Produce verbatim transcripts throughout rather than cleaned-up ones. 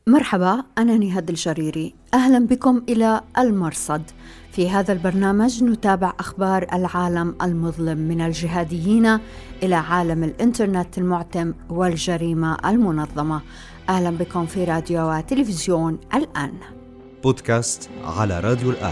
مرحبا، أنا نهاد الجريري. أهلا بكم إلى المرصد. في هذا البرنامج نتابع أخبار العالم المظلم من الجهاديين إلى عالم الإنترنت المعتم والجريمة المنظمة. أهلا بكم في راديو وتلفزيون الآن. بودكاست على راديو الآن.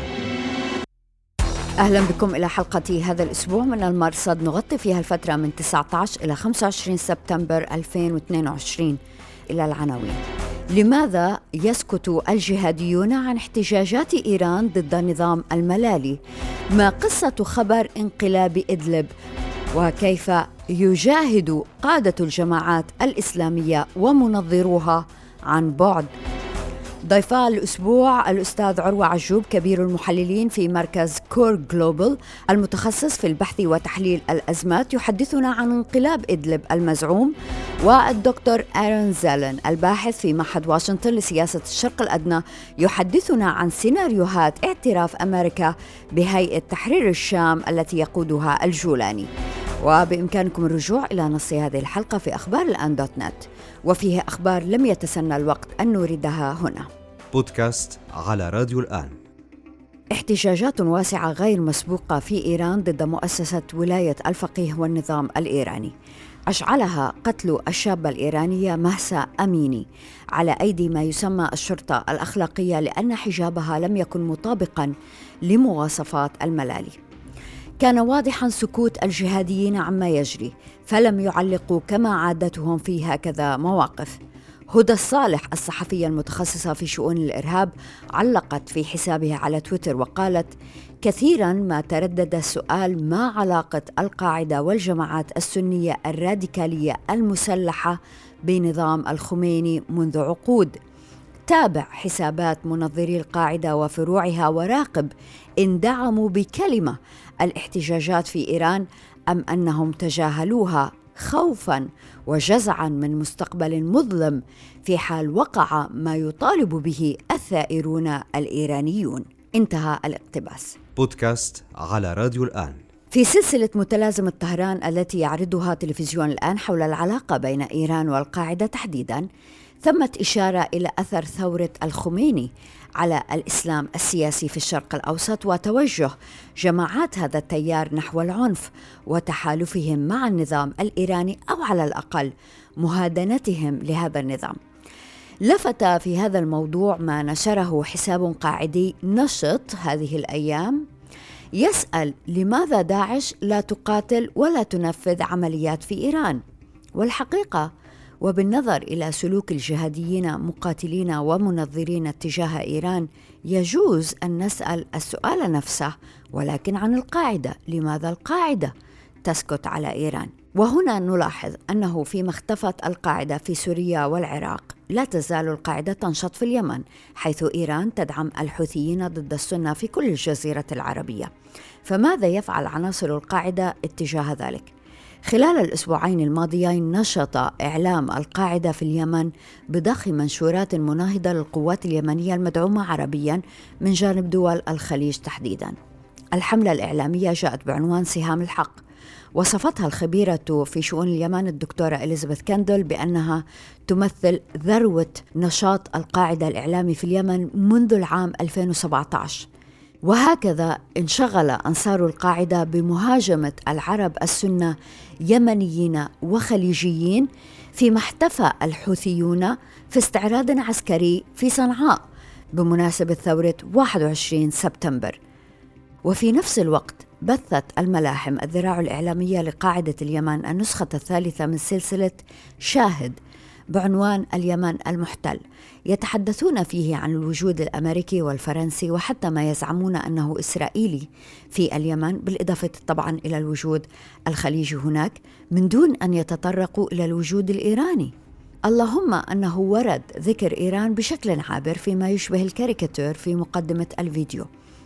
أهلا بكم إلى حلقة هذا الأسبوع من المرصد، نغطي فيها الفترة من تسعة عشر إلى خمسة وعشرين سبتمبر ألفين واثنين وعشرين. إلى العناوين: لماذا يسكت الجهاديون عن احتجاجات إيران ضد النظام الملالي؟ ما قصة خبر انقلاب إدلب؟ وكيف يجاهد قادة الجماعات الإسلامية ومنظروها عن بعد؟ ضيفا الأسبوع الأستاذ عروة عجوب، كبير المحللين في مركز كور جلوبال المتخصص في البحث وتحليل الأزمات، يحدثنا عن انقلاب إدلب المزعوم، والدكتور آرون زالن الباحث في معهد واشنطن لسياسة الشرق الأدنى يحدثنا عن سيناريوهات اعتراف أمريكا بهيئة تحرير الشام التي يقودها الجولاني. وبإمكانكم الرجوع إلى نص هذه الحلقة في أخبار الآن دوت نت، وفيه أخبار لم يتسنى الوقت أن نوردها هنا. بودكاست على راديو الآن. احتجاجات واسعة غير مسبوقة في إيران ضد مؤسسة ولاية الفقيه والنظام الإيراني أشعلها قتل الشابة الإيرانية مهسا أميني على أيدي ما يسمى الشرطة الأخلاقية لأن حجابها لم يكن مطابقاً لمواصفات الملالي. كان واضحاً سكوت الجهاديين عما يجري، فلم يعلقوا كما عادتهم في هكذا مواقف. هدى الصالح الصحفية المتخصصة في شؤون الإرهاب علقت في حسابها على تويتر وقالت: كثيراً ما تردد السؤال ما علاقة القاعدة والجماعات السنية الراديكالية المسلحة بنظام الخميني منذ عقود. تابع حسابات منظري القاعدة وفروعها وراقب إن دعموا بكلمة الاحتجاجات في إيران أم أنهم تجاهلوها خوفاً وجزعاً من مستقبل مظلم في حال وقع ما يطالب به الثائرون الإيرانيون. انتهى الاقتباس. بودكاست على راديو الآن. في سلسلة متلازمة طهران التي يعرضها تلفزيون الآن حول العلاقة بين إيران والقاعدة تحديداً، ثمت إشارة إلى أثر ثورة الخميني على الإسلام السياسي في الشرق الأوسط وتوجه جماعات هذا التيار نحو العنف وتحالفهم مع النظام الإيراني، أو على الأقل مهادنتهم لهذا النظام. لفت في هذا الموضوع ما نشره حساب قاعدي نشط هذه الأيام يسأل: لماذا داعش لا تقاتل ولا تنفذ عمليات في إيران؟ والحقيقة، وبالنظر إلى سلوك الجهاديين مقاتلين ومنظرين تجاه إيران، يجوز أن نسأل السؤال نفسه، ولكن عن القاعدة. لماذا القاعدة تسكت على إيران؟ وهنا نلاحظ أنه فيما اختفت القاعدة في سوريا والعراق، لا تزال القاعدة تنشط في اليمن، حيث إيران تدعم الحوثيين ضد السنة في كل الجزيرة العربية. فماذا يفعل عناصر القاعدة اتجاه ذلك؟ خلال الأسبوعين الماضيين نشط إعلام القاعدة في اليمن بضخ منشورات مناهضة للقوات اليمنية المدعومة عربيا من جانب دول الخليج تحديدا. الحملة الإعلامية جاءت بعنوان سهام الحق، وصفتها الخبيرة في شؤون اليمن الدكتورة إليزابيث كاندل بأنها تمثل ذروة نشاط القاعدة الإعلامي في اليمن منذ العام ألفين وسبعة عشر. وهكذا انشغل أنصار القاعدة بمهاجمة العرب السنة يمنيين وخليجيين، فيما احتفى الحوثيون في استعراض عسكري في صنعاء بمناسبة ثورة واحد وعشرين سبتمبر. وفي نفس الوقت بثت الملاحم الذراع الإعلامية لقاعدة اليمن النسخة الثالثة من سلسلة شاهد بعنوان اليمن المحتل، يتحدثون فيه عن الوجود الأمريكي والفرنسي وحتى ما يزعمون أنه إسرائيلي في اليمن، بالإضافة طبعا إلى الوجود الخليجي هناك، من دون أن يتطرقوا إلى الوجود الإيراني. اللهم أنه ورد ذكر إيران بشكل عابر فيما يشبه الكاريكاتير في مقدمة الفيديو.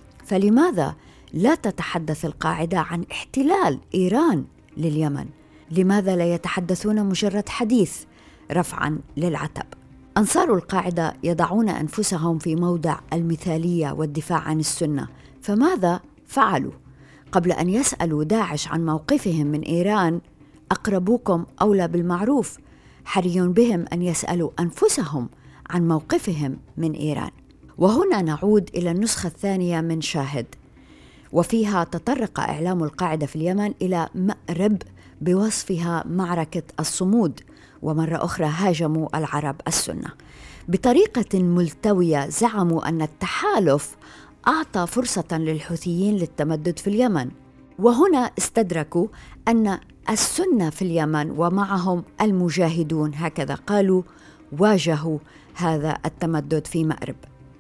فلماذا لا تتحدث القاعدة عن احتلال إيران لليمن؟ لماذا لا يتحدثون مجرد حديث رفعاً للعتب؟ أنصار القاعدة يضعون أنفسهم في موضع المثالية والدفاع عن السنة، فماذا فعلوا؟ قبل أن يسألوا داعش عن موقفهم من إيران، أقربوكم أولى بالمعروف، حري بهم أن يسألوا أنفسهم عن موقفهم من إيران. وهنا نعود إلى النسخة الثانية من شاهد، وفيها تطرق إعلام القاعدة في اليمن إلى مأرب بوصفها معركة الصمود، ومرة أخرى هاجموا العرب السنة بطريقة ملتوية. زعموا أن التحالف أعطى فرصة للحوثيين للتمدد في اليمن، وهنا استدركوا أن السنة في اليمن ومعهم المجاهدون، هكذا قالوا، واجهوا هذا التمدد في مأرب،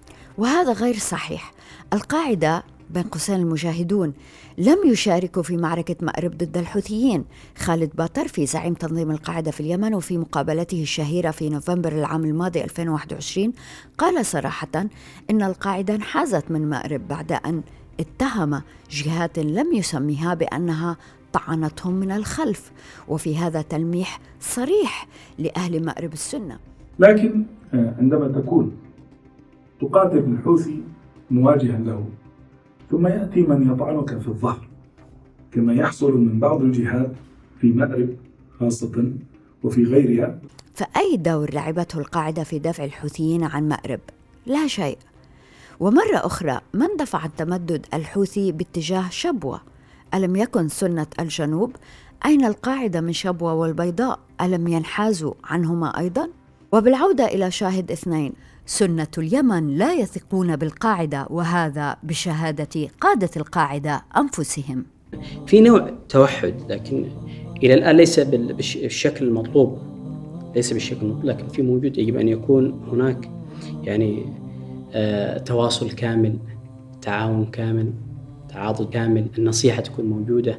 وهذا غير صحيح. القاعدة بين قوسين المجاهدون لم يشاركوا في معركة مأرب ضد الحوثيين. خالد باطرفي زعيم تنظيم القاعدة في اليمن وفي مقابلته الشهيرة في نوفمبر العام الماضي ألفين وواحد وعشرين قال صراحة إن القاعدة انحازت من مأرب بعد أن اتهم جهات لم يسميها بأنها طعنتهم من الخلف، وفي هذا تلميح صريح لأهل مأرب السنة. لكن عندما تكون تقاتل الحوثي مواجها له، ثم يأتي من يطعنك في الظهر كما يحصل من بعض الجهات في مأرب خاصة وفي غيرها، فأي دور لعبته القاعدة في دفع الحوثيين عن مأرب؟ لا شيء. ومرة أخرى من دفع التمدد الحوثي باتجاه شبوة؟ ألم يكن سنة الجنوب؟ أين القاعدة من شبوة والبيضاء؟ ألم ينحازوا عنهما أيضا؟ وبالعودة إلى شاهد اثنين، سنة اليمن لا يثقون بالقاعدة، وهذا بشهادة قادة القاعدة أنفسهم. في نوع توحد، لكن إلى الآن ليس بالشكل المطلوب، ليس بالشكل المطلوب، لكن في موجود. يجب أن يكون هناك يعني آه تواصل كامل، تعاون كامل، تعاضد كامل، النصيحة تكون موجودة.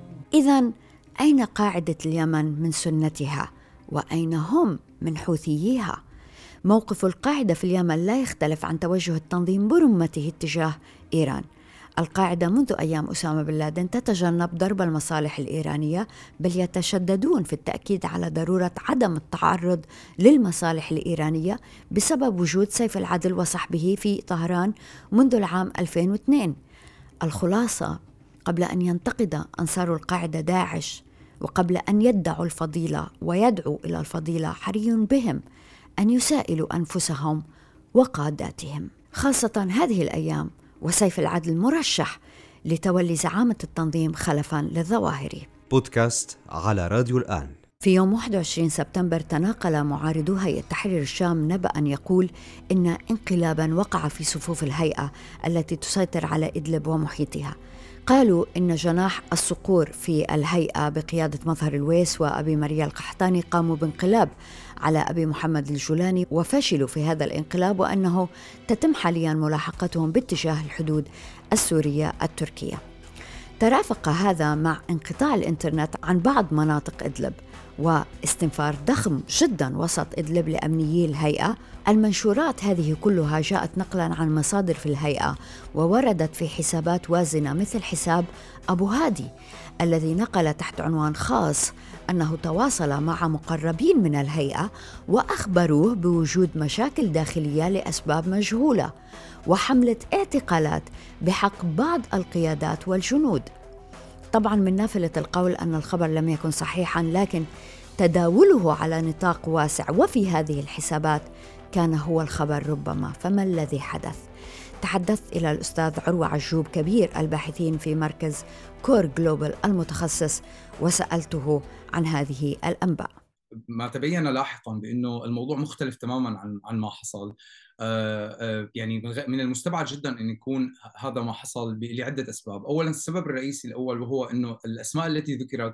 إذن أين قاعدة اليمن من سنتها؟ وأين هم من حوثييها؟ موقف القاعدة في اليمن لا يختلف عن توجه التنظيم برمته اتجاه إيران. القاعدة منذ أيام أسامة بن لادن تتجنب ضرب المصالح الإيرانية، بل يتشددون في التأكيد على ضرورة عدم التعرض للمصالح الإيرانية بسبب وجود سيف العدل وصحبه في طهران منذ العام ألفين واثنين. الخلاصة، قبل أن ينتقد أنصار القاعدة داعش، وقبل أن يدعوا الفضيلة ويدعوا إلى الفضيلة، حري بهم أن يسائلوا أنفسهم وقاداتهم، خاصة هذه الأيام وسيف العدل مرشح لتولي زعامة التنظيم خلفاً للظواهري. بودكاست على راديو الآن. في يوم واحد وعشرين سبتمبر تناقل معارضو هيئة تحرير الشام نبأ يقول إن انقلاباً وقع في صفوف الهيئة التي تسيطر على إدلب ومحيطها. قالوا إن جناح الصقور في الهيئة بقيادة مظهر الويس وأبي ماريا القحطاني قاموا بانقلاب على أبي محمد الجولاني وفشلوا في هذا الانقلاب، وأنه تتم حاليا ملاحقتهم باتجاه الحدود السورية التركية. ترافق هذا مع انقطاع الإنترنت عن بعض مناطق إدلب واستنفار ضخم جدا وسط إدلب لأمنيي الهيئة. المنشورات هذه كلها جاءت نقلا عن مصادر في الهيئة ووردت في حسابات وازنة مثل حساب أبو هادي الذي نقل تحت عنوان خاص أنه تواصل مع مقربين من الهيئة وأخبروه بوجود مشاكل داخلية لأسباب مجهولة وحملة اعتقالات بحق بعض القيادات والجنود. طبعا من نافلة القول أن الخبر لم يكن صحيحا، لكن تداوله على نطاق واسع وفي هذه الحسابات كان هو الخبر ربما. فما الذي حدث؟ تحدثت إلى الأستاذ عروة عجوب كبير الباحثين في مركز كور جلوبال المتخصص وسألته عن هذه الأنباء. ما تبين لاحقا بأنه الموضوع مختلف تماما عن عن ما حصل. آه آه يعني من المستبعد جدا أن يكون هذا ما حصل لعدة أسباب. أولا السبب الرئيسي الأول وهو أنه الأسماء التي ذكرت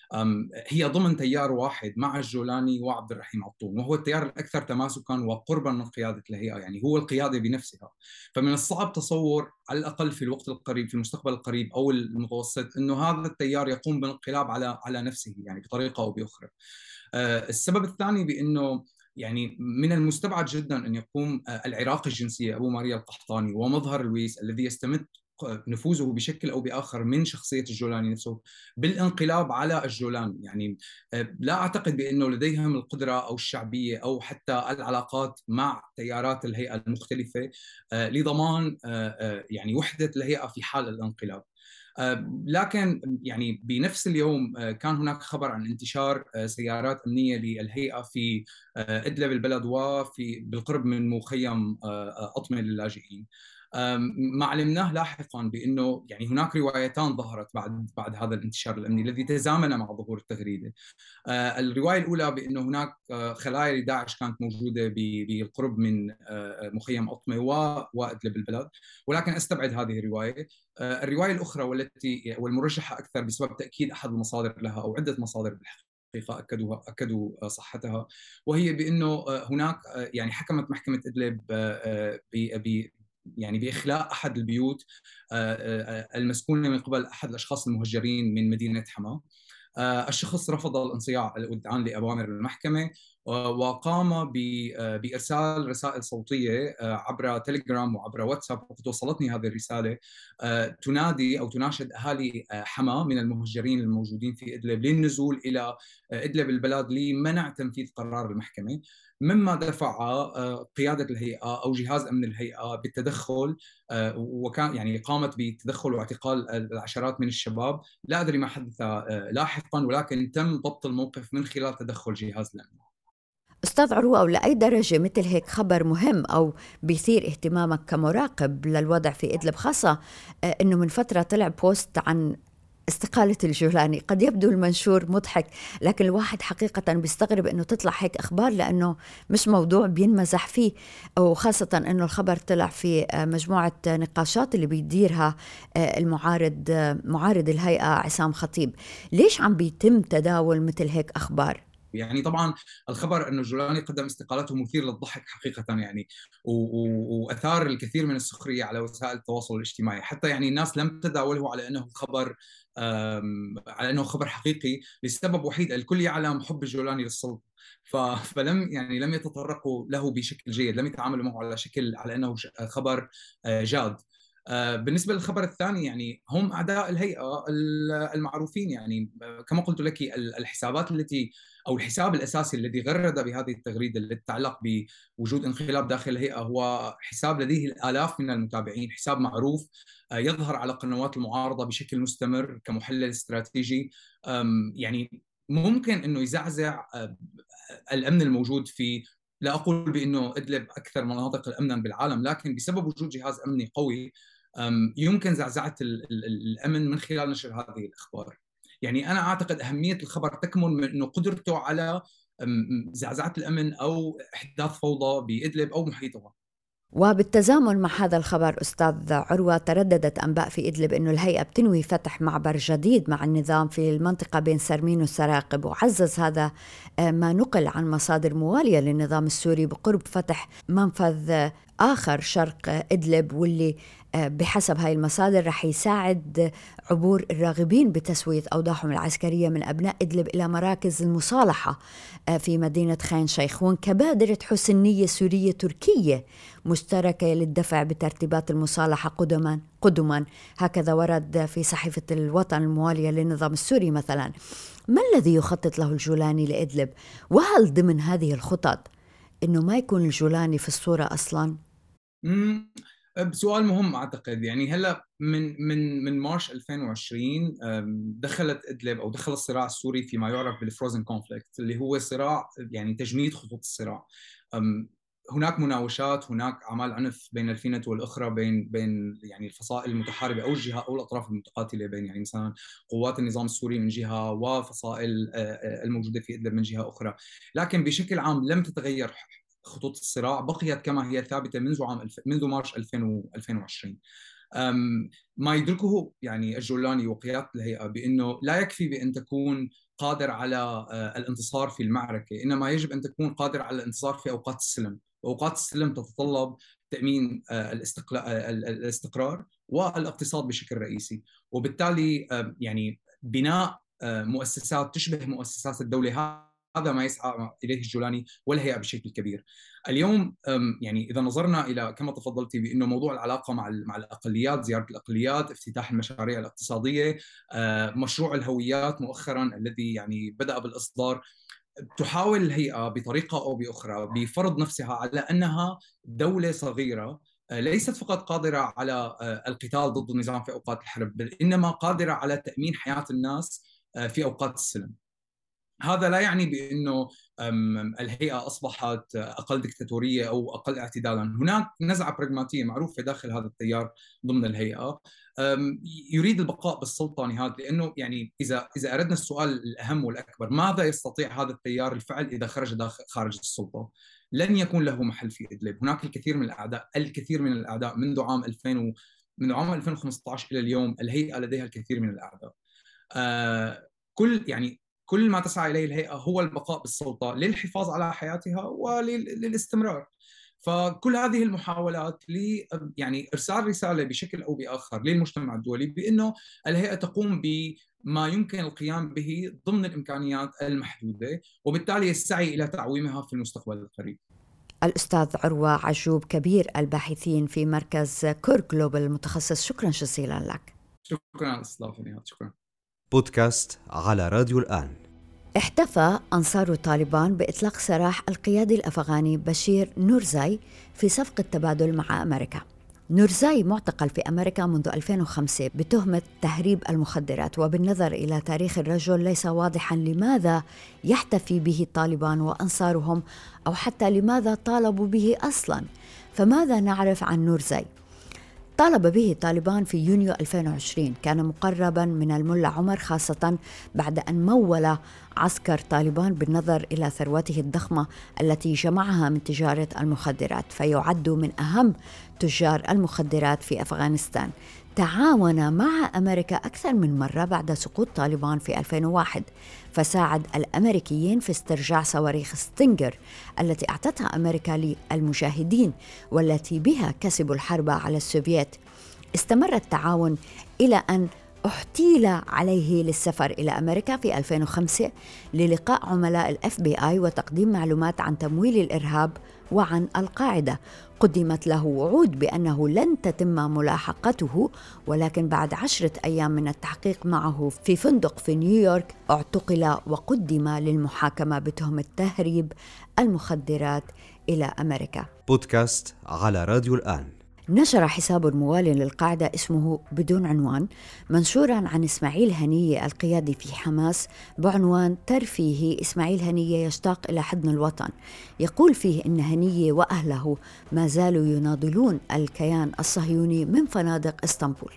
هي ضمن تيار واحد مع الجولاني وعبد الرحيم عطون، وهو التيار الأكثر تماسكا وقربا من قيادة الهيئة، يعني هو القيادة بنفسها. فمن الصعب تصور على الأقل في الوقت القريب، في المستقبل القريب أو المتوسط، أنه هذا التيار يقوم بالانقلاب على على نفسه يعني بطريقة أو بأخرى. السبب الثاني بأنه يعني من المستبعد جدا أن يقوم العراقي الجنسية أبو ماريا القحطاني ومظهر الويس الذي يستمد نفوذه بشكل أو بآخر من شخصية الجولاني نفسه بالانقلاب على الجولاني. يعني لا أعتقد بأنه لديهم القدرة أو الشعبية أو حتى العلاقات مع تيارات الهيئة المختلفة لضمان يعني وحدة الهيئة في حال الانقلاب. لكن يعني بنفس اليوم كان هناك خبر عن انتشار سيارات أمنية للهيئة في إدلب البلد وفي بالقرب من مخيم أطمة للاجئين. ما علمناه لاحقا بانه يعني هناك روايتان ظهرت بعد بعد هذا الانتشار الامني الذي تزامن مع ظهور التغريده. الروايه الاولى بانه هناك خلايا لداعش كانت موجوده بالقرب من مخيم أطمة وإدلب البلد، ولكن استبعد هذه الروايه. الروايه الاخرى والتي والمرجحه اكثر بسبب تاكيد احد المصادر لها او عده مصادر بالحقيقه اكدوا اكدوا صحتها، وهي بانه هناك يعني حكمت محكمه إدلب ب يعني بإخلاء أحد البيوت المسكونة من قبل أحد الأشخاص المهجرين من مدينة حما. الشخص رفض الانصياع والإذعان لأوامر المحكمة، وقام بإرسال رسائل صوتية عبر تليجرام وعبر واتساب، وقد وصلتني هذه الرسالة تنادي أو تناشد أهالي حما من المهجرين الموجودين في إدلب للنزول إلى إدلب البلد لمنع تنفيذ قرار المحكمة، مما دفع قيادة الهيئة أو جهاز أمن الهيئة بالتدخل، وكان يعني قامت بالتدخل واعتقال العشرات من الشباب. لا أدري ما حدث لاحقا، ولكن تم ضبط الموقف من خلال تدخل جهاز الأمن. أستاذ عروة، أو لأي درجة مثل هيك خبر مهم أو بيثير اهتمامك كمراقب للوضع في إدلب، خاصة أنه من فترة طلع بوست عن استقالة الجولاني؟ قد يبدو المنشور مضحك، لكن الواحد حقيقة بيستغرب أنه تطلع هيك أخبار، لأنه مش موضوع بينمزح فيه، وخاصة أنه الخبر طلع في مجموعة نقاشات اللي بيديرها المعارض معارض الهيئة عصام خطيب. ليش عم بيتم تداول مثل هيك أخبار؟ يعني طبعا الخبر أنه الجولاني قدم استقالته مثير للضحك حقيقة، يعني وأثار الكثير من السخرية على وسائل التواصل الاجتماعي، حتى يعني الناس لم تداوله على أنه خبر على أنه خبر حقيقي، لسبب وحيد: الكل يعلم حب الجولاني للسلطة، فلم يعني لم يتطرقوا له بشكل جيد، لم يتعاملوا معه على شكل على أنه خبر جاد. بالنسبة للخبر الثاني، يعني هم أعداء الهيئة المعروفين، يعني كما قلت لك الحسابات التي أو الحساب الأساسي الذي غرد بهذه التغريدة التي تتعلق بوجود انقلاب داخل الهيئة هو حساب لديه الآلاف من المتابعين، حساب معروف يظهر على قنوات المعارضة بشكل مستمر كمحلل استراتيجي، يعني ممكن أنه يزعزع الأمن الموجود في، لا أقول بأنه إدلب أكثر مناطق أمنا بالعالم، لكن بسبب وجود جهاز أمني قوي يمكن زعزعة الأمن من خلال نشر هذه الأخبار. يعني أنا أعتقد أهمية الخبر تكمن من أنه قدرته على زعزعة الأمن أو إحداث فوضى بإدلب أو محيطها. وبالتزامن مع هذا الخبر أستاذ عروة، ترددت أنباء في إدلب أنه الهيئة بتنوي فتح معبر جديد مع النظام في المنطقة بين سرمين والسراقب، وعزز هذا ما نقل عن مصادر موالية للنظام السوري بقرب فتح منفذ آخر شرق إدلب، واللي بحسب هاي المصادر رح يساعد عبور الراغبين بتسوية أوضاعهم العسكرية من أبناء إدلب إلى مراكز المصالحة في مدينة خان شيخون كبادرة حسن نية سورية تركية مشتركة للدفع بترتيبات المصالحة قدما قدما هكذا ورد في صحيفة الوطن الموالية للنظام السوري مثلا. ما الذي يخطط له الجولاني لإدلب؟ وهل ضمن هذه الخطط إنه ما يكون الجولاني في الصورة أصلا؟ مم. سؤال مهم أعتقد. يعني هلا من من من مارش ألفين وعشرين دخلت إدلب أو دخل الصراع السوري فيما يعرف بالفروزن كونفليكت، اللي هو صراع يعني تجميد خطوط الصراع. هناك مناوشات، هناك أعمال عنف بين الفينة والأخرى، بين بين يعني الفصائل المتحاربة أو الجهة أو الأطراف المتقاتلة، بين يعني مثلا قوات النظام السوري من جهة وفصائل الموجودة في إدلب من جهة أخرى. لكن بشكل عام لم تتغير خطوط الصراع، بقيت كما هي ثابتة منذ عام الف... منذ مارس ألفين وعشرين. ما يدركه يعني الجولاني وقيادة الهيئة بأنه لا يكفي بأن تكون قادر على الانتصار في المعركة، إنما يجب أن تكون قادر على الانتصار في أوقات السلم، وأوقات السلم تتطلب تأمين الاستقرار والاقتصاد بشكل رئيسي، وبالتالي يعني بناء مؤسسات تشبه مؤسسات الدولة هذا ما يسعى إليه الجولاني والهيئة بشكل كبير. اليوم يعني إذا نظرنا إلى كما تفضلتي بأنه موضوع العلاقة مع مع الأقليات، زيارة الأقليات، افتتاح المشاريع الاقتصادية، مشروع الهويات مؤخرا الذي يعني بدأ بالإصدار، تحاول الهيئة بطريقة أو بأخرى بفرض نفسها على أنها دولة صغيرة ليست فقط قادرة على القتال ضد النظام في أوقات الحرب، بل إنما قادرة على تأمين حياة الناس في أوقات السلم. هذا لا يعني بأنه الهيئة أصبحت أقل دكتاتورية أو أقل اعتدالا. هناك نزعة براغماتية معروفة داخل هذا التيار ضمن الهيئة يريد البقاء بالسلطة نهائيا، لأنه يعني إذا إذا أردنا السؤال الأهم والأكبر، ماذا يستطيع هذا التيار الفعل إذا خرج داخل خارج السلطة؟ لن يكون له محل في إدلب. هناك الكثير من الأعداء، الكثير من الأعداء منذ عام ألفين و... منذ عام ألفين وخمسة عشر إلى اليوم الهيئة لديها الكثير من الأعداء. آه كل يعني كل ما تسعى إليه الهيئة هو البقاء بالسلطة للحفاظ على حياتها وللاستمرار. فكل هذه المحاولات ل يعني إرسال رسالة بشكل أو بآخر للمجتمع الدولي بأنه الهيئة تقوم بما يمكن القيام به ضمن الإمكانيات المحدودة، وبالتالي السعي إلى تعويمها في المستقبل القريب. الأستاذ عروة عجوب، كبير الباحثين في مركز كور جلوبال المتخصص، شكرا جزيلا لك. شكرا على الاستضافة نهاد. شكرا. بودكاست على راديو الآن. احتفى أنصار طالبان بإطلاق سراح القيادي الأفغاني بشير نورزاي في صفقة تبادل مع أمريكا. نورزاي معتقل في أمريكا منذ ألفين وخمسة بتهمة تهريب المخدرات، وبالنظر إلى تاريخ الرجل ليس واضحا لماذا يحتفي به طالبان وأنصارهم، أو حتى لماذا طالبوا به أصلا. فماذا نعرف عن نورزاي؟ طالب به طالبان في يونيو ألفين وعشرين، كان مقربا من الملا عمر، خاصة بعد أن مول عسكر طالبان بالنظر إلى ثروته الضخمة التي جمعها من تجارة المخدرات، فيعد من أهم تجار المخدرات في أفغانستان. تعاون مع أمريكا أكثر من مرة بعد سقوط طالبان في ألفين وواحد، فساعد الأمريكيين في استرجاع صواريخ ستينجر التي أعطتها أمريكا للمجاهدين والتي بها كسبوا الحرب على السوفييت. استمر التعاون إلى أن احتيل عليه للسفر إلى أمريكا في ألفين وخمسة للقاء عملاء الإف بي آي وتقديم معلومات عن تمويل الإرهاب وعن القاعدة. قدمت له وعود بأنه لن تتم ملاحقته، ولكن بعد عشرة أيام من التحقيق معه في فندق في نيويورك اعتقل وقدم للمحاكمة بتهمة تهريب المخدرات إلى أمريكا. بودكاست على راديو الآن. نشر حساب موال للقاعدة اسمه بدون عنوان منشورا عن إسماعيل هنية القيادي في حماس بعنوان ترفيه إسماعيل هنية يشتاق إلى حضن الوطن. يقول فيه إن هنية وأهله ما زالوا يناضلون الكيان الصهيوني من فنادق اسطنبول.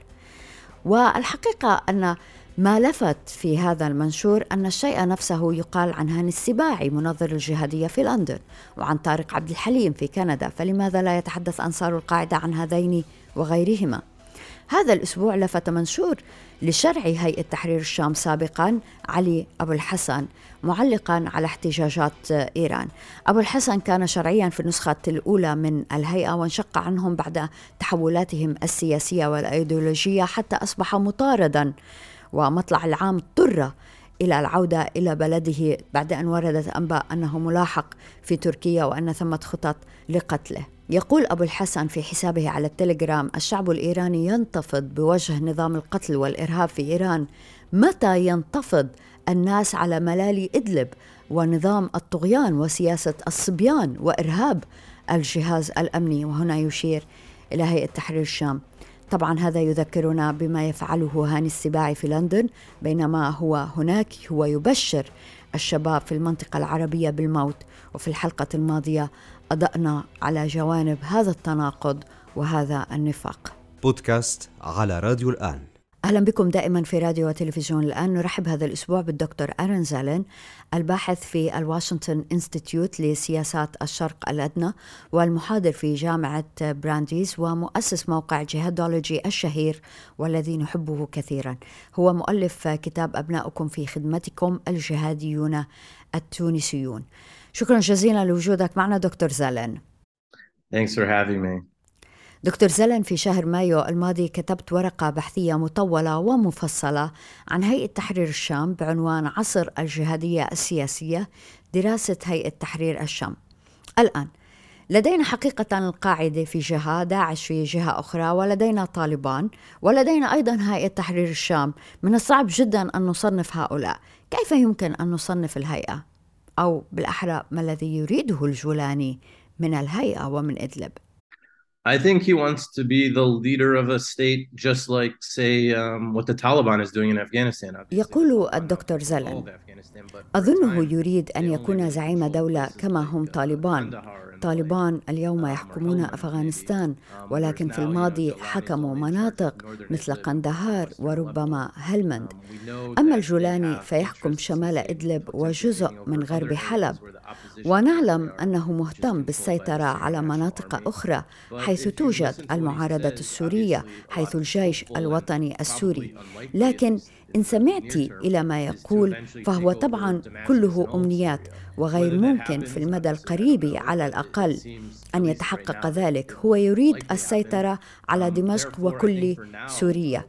والحقيقة أن ما لفت في هذا المنشور أن الشيء نفسه يقال عن هاني السباعي منظر الجهادية في لندن، وعن طارق عبد الحليم في كندا، فلماذا لا يتحدث أنصار القاعدة عن هذين وغيرهما؟ هذا الأسبوع لفت منشور لشرعي هيئة تحرير الشام سابقا علي أبو الحسن معلقا على احتجاجات إيران. أبو الحسن كان شرعيا في النسخة الأولى من الهيئة، وانشق عنهم بعد تحولاتهم السياسية والأيديولوجية حتى أصبح مطاردا، ومطلع العام اضطر إلى العودة إلى بلده بعد أن وردت أنباء أنه ملاحق في تركيا وأن ثمة خطط لقتله. يقول أبو الحسن في حسابه على التليجرام: الشعب الإيراني ينتفض بوجه نظام القتل والإرهاب في إيران. متى ينتفض الناس على ملالي إدلب ونظام الطغيان وسياسة الصبيان وإرهاب الجهاز الأمني؟ وهنا يشير إلى هيئة تحرير الشام. طبعا هذا يذكرنا بما يفعله هاني السباعي في لندن، بينما هو هناك هو يبشر الشباب في المنطقة العربية بالموت. وفي الحلقة الماضية أضأنا على جوانب هذا التناقض وهذا النفاق. بودكاست على راديو الآن. أهلا بكم دائما في راديو وتلفزيون الآن. نرحب هذا الأسبوع بالدكتور آرون زالين، الباحث في الواشنطن انستيتيوت لسياسات الشرق الأدنى والمحاضر في جامعة برانديز ومؤسس موقع جهادولوجي الشهير والذي نحبه كثيرا. هو مؤلف كتاب أبناؤكم في خدمتكم الجهاديون التونسيون. شكرا جزيلا لوجودك معنا دكتور زالين. Thanks for having me. دكتور زالين، في شهر مايو الماضي كتبت ورقة بحثية مطولة ومفصلة عن هيئة تحرير الشام بعنوان عصر الجهادية السياسية، دراسة هيئة تحرير الشام. الآن لدينا حقيقة القاعدة في جهة، داعش في جهة أخرى، ولدينا طالبان، ولدينا أيضا هيئة تحرير الشام. من الصعب جدا أن نصنف هؤلاء. كيف يمكن أن نصنف الهيئة؟ أو بالأحرى ما الذي يريده الجولاني من الهيئة ومن إدلب؟ I think he wants to be the leader of a state, just like, say, um, what the Taliban is doing in Afghanistan. يقول الدكتور زلن: أظنه يريد أن يكون زعيم دولة كما هم طالبان. طالبان اليوم يحكمون أفغانستان، ولكن في الماضي حكموا مناطق مثل قندهار وربما هلمند. أما الجولاني فيحكم شمال إدلب وجزء من غرب حلب، ونعلم أنه مهتم بالسيطرة على مناطق أخرى حيث توجد المعارضة السورية، حيث الجيش الوطني السوري. لكن إن سمعت إلى ما يقول فهو طبعاً كله أمنيات، وغير ممكن في المدى القريب على الأقل أن يتحقق ذلك. هو يريد السيطرة على دمشق وكل سوريا.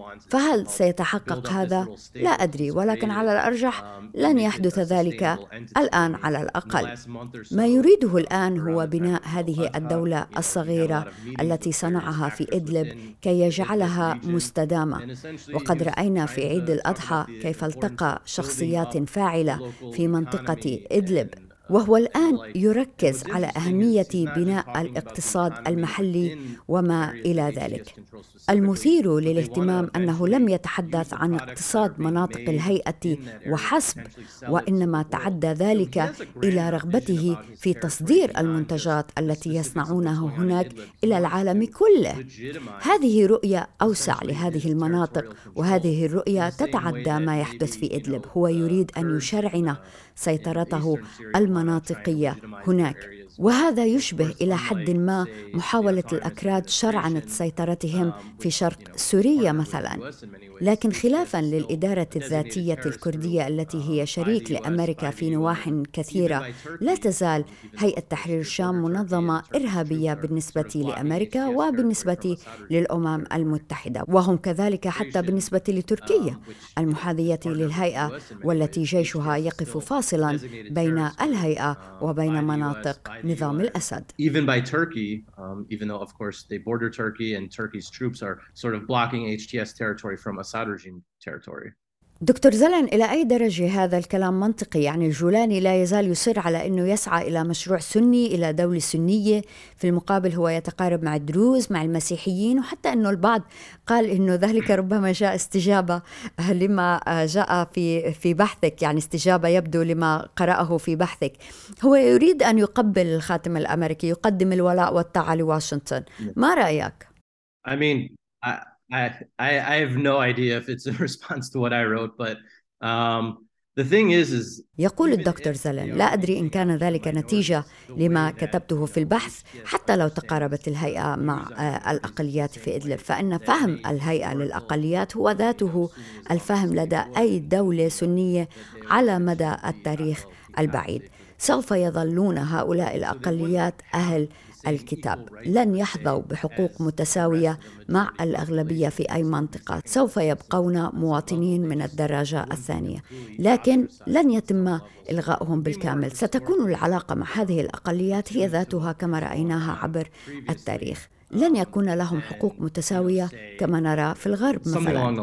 فهل سيتحقق هذا؟ لا أدري، ولكن على الأرجح لن يحدث ذلك الآن على الأقل. ما يريده الآن هو بناء هذه الدولة الصغيرة التي صنعها في إدلب كي يجعلها مستدامة. وقد رأينا في عيد الأضحى كيف التقى شخصيات فاعلة في منطقة إدلب، وهو الآن يركز على أهمية بناء الاقتصاد المحلي وما إلى ذلك. المثير للاهتمام أنه لم يتحدث عن اقتصاد مناطق الهيئة وحسب، وإنما تعدى ذلك إلى رغبته في تصدير المنتجات التي يصنعونها هناك إلى العالم كله. هذه رؤية أوسع لهذه المناطق، وهذه الرؤية تتعدى ما يحدث في إدلب. هو يريد أن يشرعن سيطرته المناطقية هناك، وهذا يشبه إلى حد ما محاولة الأكراد شرعنة سيطرتهم في شرق سوريا مثلا. لكن خلافاً للإدارة الذاتية الكردية التي هي شريك لأمريكا في نواحي كثيرة، لا تزال هيئة تحرير الشام منظمة إرهابية بالنسبة لأمريكا وبالنسبة للأمم المتحدة، وهم كذلك حتى بالنسبة لتركيا المحاذية للهيئة، والتي جيشها يقف فاصلاً بين الهيئة وبين مناطق نظام الأسد. Even by Turkey, um, even though of course they border Turkey and Turkey's troops are sort of blocking H T S territory from Assad regime territory. دكتور زلن، إلى أي درجة هذا الكلام منطقي؟ يعني الجولاني لا يزال يصر على أنه يسعى إلى مشروع سني، إلى دولة سنية، في المقابل هو يتقارب مع الدروز، مع المسيحيين، وحتى أنه البعض قال أنه ذلك ربما جاء استجابة لما جاء في في بحثك، يعني استجابة يبدو لما قرأه في بحثك. هو يريد أن يقبل الخاتم الأمريكي، يقدم الولاء والطاعة لواشنطن. ما رأيك؟ I mean, I I, I have no idea if it's a response to what I wrote, but um, the thing is, is يقول الدكتور زلن: لا أدري إن كان ذلك نتيجة لما كتبته في البحث. حتى لو تقاربت الهيئة مع الأقليات في إدلب، فإن فهم الهيئة للأقليات هو ذاته الفهم لدى أي دولة سنية على مدى التاريخ البعيد. سوف يظلون هؤلاء الأقليات أهل الكتاب، لن يحظوا بحقوق متساوية مع الأغلبية في أي منطقة، سوف يبقون مواطنين من الدرجة الثانية، لكن لن يتم إلغائهم بالكامل. ستكون العلاقة مع هذه الأقليات هي ذاتها كما رأيناها عبر التاريخ. لن يكون لهم حقوق متساوية كما نرى في الغرب مثلا.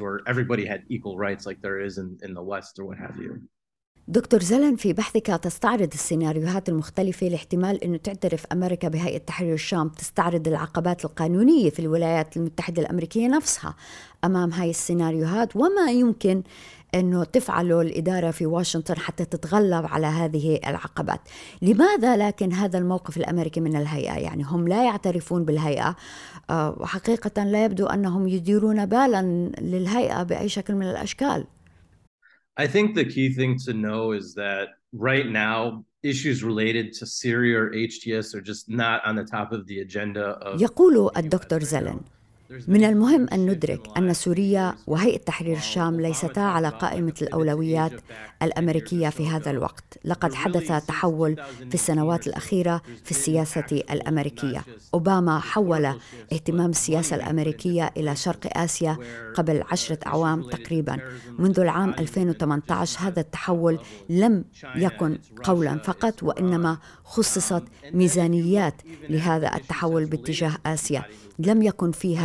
دكتور زلن، في بحثك تستعرض السيناريوهات المختلفة لاحتمال أنه تعترف أمريكا بهيئة تحرير الشام، تستعرض العقبات القانونية في الولايات المتحدة الأمريكية نفسها أمام هاي السيناريوهات، وما يمكن أنه تفعله الإدارة في واشنطن حتى تتغلب على هذه العقبات. لماذا لكن هذا الموقف الأمريكي من الهيئة؟ يعني هم لا يعترفون بالهيئة، وحقيقة لا يبدو أنهم يديرون بالا للهيئة بأي شكل من الأشكال. I think the key thing to know is that right now issues related to Syria or H T S are just not on the top of the agenda of. يقول الدكتور زلن: من المهم أن ندرك أن سوريا وهيئة تحرير الشام ليستا على قائمة الأولويات الأمريكية في هذا الوقت. لقد حدث تحول في السنوات الأخيرة في السياسة الأمريكية. أوباما حول اهتمام السياسة الأمريكية إلى شرق آسيا قبل عشرة أعوام تقريبا. منذ العام ألفين وثمانية عشر هذا التحول لم يكن قولا فقط، وإنما خصصت ميزانيات لهذا التحول باتجاه آسيا. لم يكن فيها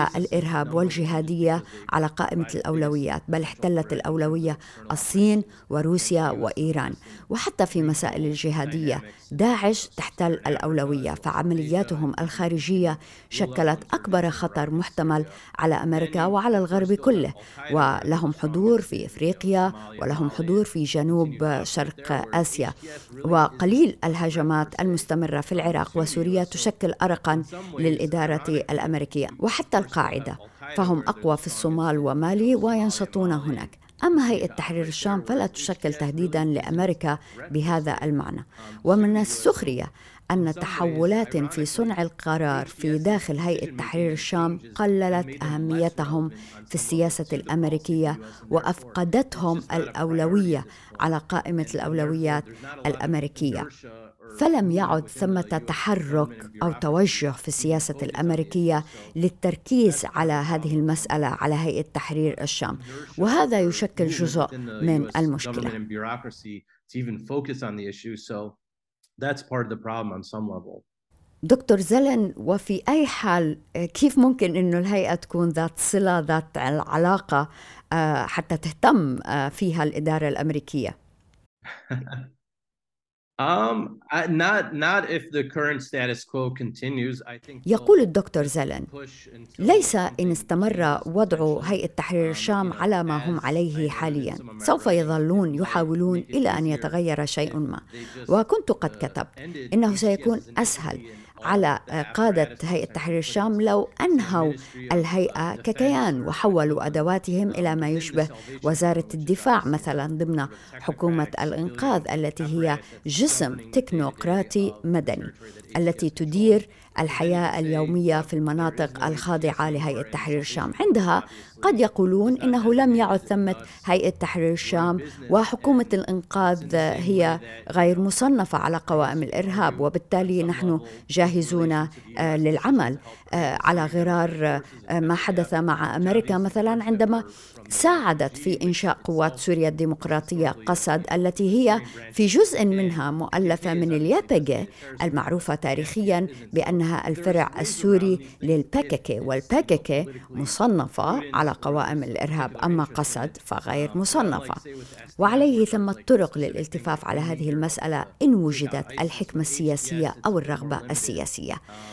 الإرهاب والجهادية على قائمة الأولويات، بل احتلت الأولوية الصين وروسيا وإيران. وحتى في مسائل الجهادية داعش تحتل الأولوية، فعملياتهم الخارجية شكلت أكبر خطر محتمل على أمريكا وعلى الغرب كله، ولهم حضور في إفريقيا ولهم حضور في جنوب شرق آسيا. وقليل الهجمات المستمرة في العراق وسوريا تشكل أرقاً للإدارة الأمريكية. وحتى القاعدة فهم أقوى في الصومال ومالي وينشطون هناك. أما هيئة تحرير الشام فلا تشكل تهديداً لأمريكا بهذا المعنى. ومن السخرية أن تحولات في صنع القرار في داخل هيئة تحرير الشام قللت أهميتهم في السياسة الأمريكية وأفقدتهم الأولوية على قائمة الأولويات الأمريكية، فلم يعد ثمة تحرك أو توجه في السياسة الأمريكية للتركيز على هذه المسألة على هيئة تحرير الشام، وهذا يشكل جزء من المشكلة. That's part of the problem on some level. دكتور زلن، وفي أي حال كيف ممكن إنه الهيئة تكون ذات صلة ذات علاقة حتى تهتم فيها الإدارة الأمريكية؟ Um, not not if the current status quo continues. I think. يقول الدكتور زلن: ليس إن استمر وضع هيئة تحرير الشام على ما هم عليه حاليا، سوف يظلون يحاولون إلى أن يتغير شيء ما. وكنت قد كتبت إنه سيكون أسهل على قادة هيئة تحرير الشام لو أنهوا الهيئة ككيان وحولوا أدواتهم إلى ما يشبه وزارة الدفاع مثلا ضمن حكومة الإنقاذ، التي هي جسم تكنوقراطي مدني التي تدير الحياة اليومية في المناطق الخاضعة لهيئة تحرير الشام. عندها قد يقولون إنه لم يعد ثمة هيئة تحرير الشام، وحكومة الإنقاذ هي غير مصنفة على قوائم الإرهاب، وبالتالي نحن جاهزون للعمل على غرار ما حدث مع أمريكا مثلا عندما ساعدت في إنشاء قوات سوريا الديمقراطية قسد، التي هي في جزء منها مؤلفة من اليابجة المعروفة تاريخيا بأنها الفرع السوري للباكيكي، والباكيكي مصنفة على قوائم الإرهاب، أما قسد فغير مصنفة. وعليه ثمة طرق للالتفاف على هذه المسألة إن وجدت الحكمة السياسية أو الرغبة السياسية.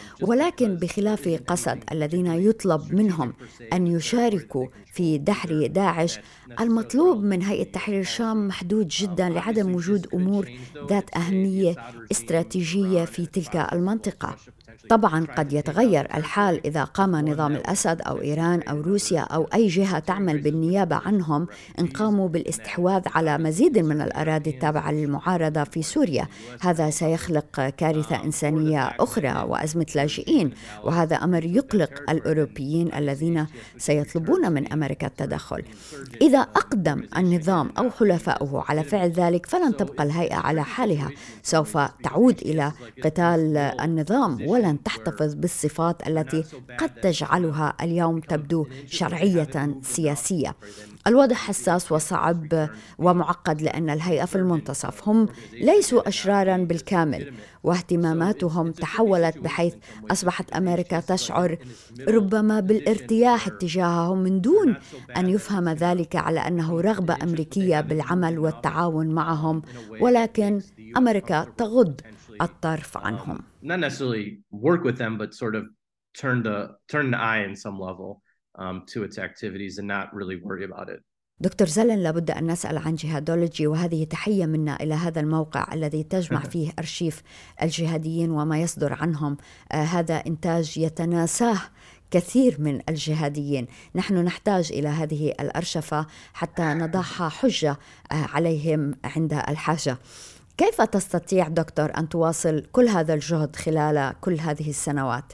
ولكن بخلاف قسد الذين يطلب منهم أن يشاركوا في دحر داعش، المطلوب من هيئة تحرير الشام محدود جدا لعدم وجود أمور ذات أهمية استراتيجية في تلك المنطقة. طبعا قد يتغير الحال إذا قام نظام الأسد أو إيران أو روسيا أو أي جهة تعمل بالنيابة عنهم إن قاموا بالاستحواذ على مزيد من الأراضي التابعة للمعارضة في سوريا. هذا سيخلق كارثة إنسانية أخرى وأزمة لاجئين، وهذا أمر يقلق الأوروبيين الذين سيطلبون من أمريكا التدخل. إذا أقدم النظام أو حلفائه على فعل ذلك فلن تبقى الهيئة على حالها، سوف تعود إلى قتال النظام ولن تحتفظ بالصفات التي قد تجعلها اليوم تبدو شرعية سياسية. الوضع حساس وصعب ومعقد لأن الهيئة في المنتصف، هم ليسوا أشرارا بالكامل واهتماماتهم تحولت بحيث أصبحت أمريكا تشعر ربما بالارتياح اتجاههم من دون أن يفهم ذلك على أنه رغبة أمريكية بالعمل والتعاون معهم، ولكن أمريكا تغض الطرف عنهم. Not necessarily work with them, but sort of turn the turn the eye in some level um, to its activities and not really worry about it. دكتور زلن، لابد أن نسأل عن جهادولوجي، وهذه تحية منا إلى هذا الموقع الذي تجمع فيه أرشيف الجهاديين وما يصدر عنهم. آه هذا إنتاج يتناساه كثير من الجهاديين. نحن نحتاج إلى هذه الأرشفة حتى نضعها حجة آه عليهم عند الحاجة. كيف تستطيع دكتور أن تواصل كل هذا الجهد خلال كل هذه السنوات؟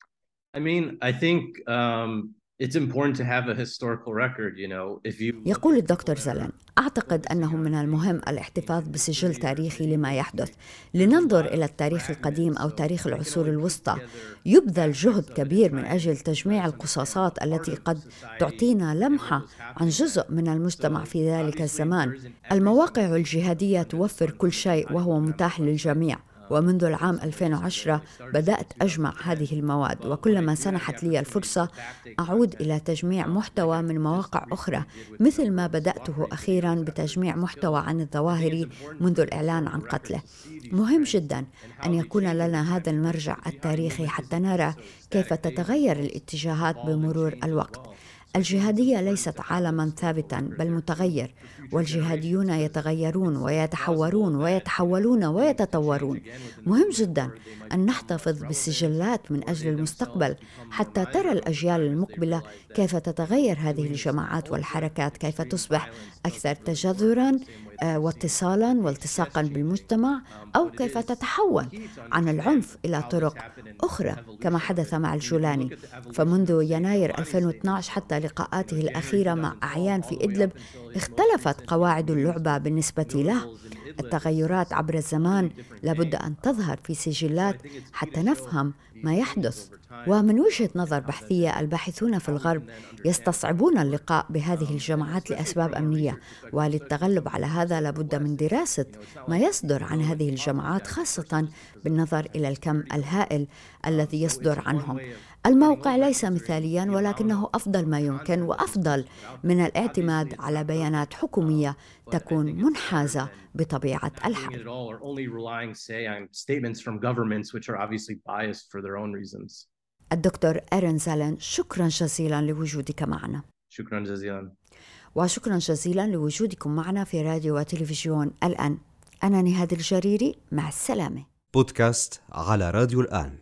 I mean, I think um, it's important to have a historical record, you know, if you... يقول الدكتور زلن: أعتقد أنه من المهم الاحتفاظ بسجل تاريخي لما يحدث. لننظر إلى التاريخ القديم أو تاريخ العصور الوسطى، يبذل جهد كبير من أجل تجميع القصاصات التي قد تعطينا لمحة عن جزء من المجتمع في ذلك الزمان. المواقع الجهادية توفر كل شيء وهو متاح للجميع، ومنذ العام ألفين وعشرة بدأت أجمع هذه المواد، وكلما سنحت لي الفرصة أعود إلى تجميع محتوى من مواقع أخرى، مثل ما بدأته أخيراً بتجميع محتوى عن الظواهري منذ الإعلان عن قتله. مهم جداً أن يكون لنا هذا المرجع التاريخي حتى نرى كيف تتغير الاتجاهات بمرور الوقت. الجهادية ليست عالماً ثابتاً بل متغير، والجهاديون يتغيرون ويتحورون ويتحولون ويتطورون. مهم جداً أن نحتفظ بالسجلات من أجل المستقبل حتى ترى الأجيال المقبلة كيف تتغير هذه الجماعات والحركات، كيف تصبح أكثر تجذراً واتصالاً والتصاقاً بالمجتمع، أو كيف تتحول عن العنف إلى طرق أخرى كما حدث مع الجولاني. فمنذ يناير ألفين واثني عشر حتى لقاءاته الأخيرة مع أعيان في إدلب اختلفت قواعد اللعبة بالنسبة له. التغيرات عبر الزمان لابد أن تظهر في سجلات حتى نفهم ما يحدث. ومن وجهة نظر بحثية، الباحثون في الغرب يستصعبون اللقاء بهذه الجماعات لأسباب أمنية، وللتغلب على هذا لابد من دراسة ما يصدر عن هذه الجماعات، خاصة بالنظر إلى الكم الهائل الذي يصدر عنهم. الموقع ليس مثاليا، ولكنه أفضل ما يمكن، وأفضل من الاعتماد على بيانات حكومية تكون منحازة بطبيعة الحال. الدكتور إيرين زالن، شكرا جزيلا لوجودك معنا. شكرا جزيلا. وشكرا جزيلا لوجودكم معنا في راديو وتلفزيون الآن. أنا نهاد الجريري، مع السلامة. بودكاست على راديو الآن.